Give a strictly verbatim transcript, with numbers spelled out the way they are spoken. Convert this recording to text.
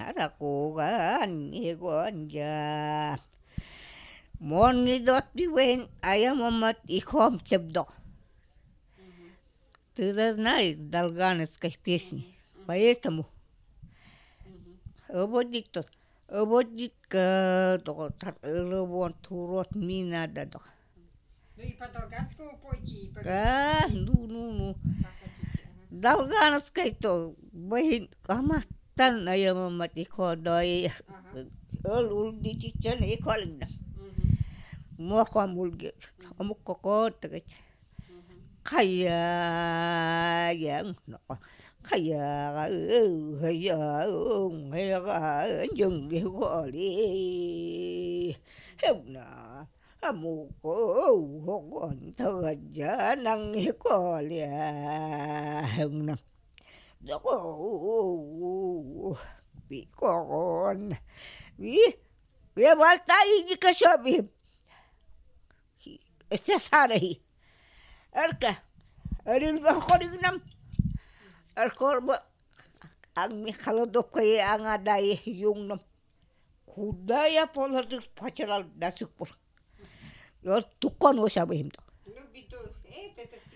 harakugan igonja moni dot diwen ayam amat ikhom цебдо. Ты знаешь долганецкой песни, поэтому ободит тот, ободит к ловон турот мина дадо. Ну и по-долганскому пойти, и по А, ну, ну, ну. Долганецкой то, бахин, каматан ayam amat ikhodoi, uldi cicen ikholina. Mua khoan mulge, amuk kokot tagay. Kaya yang no kaya kaya kaya jung đi gọi đi hiểu na amu ko hon thơ giá năng có lia hiểu na đó bị con bị bị vào tay đi cái sao bị sẽ sao đây Erka, eril ba korig nam. Erkor ba ang mi khalodok kay ang aday yung nam. Kudaya polar dik pacharal dasuk por. Yor tukon wo sabe him to. Ну, биту, это, это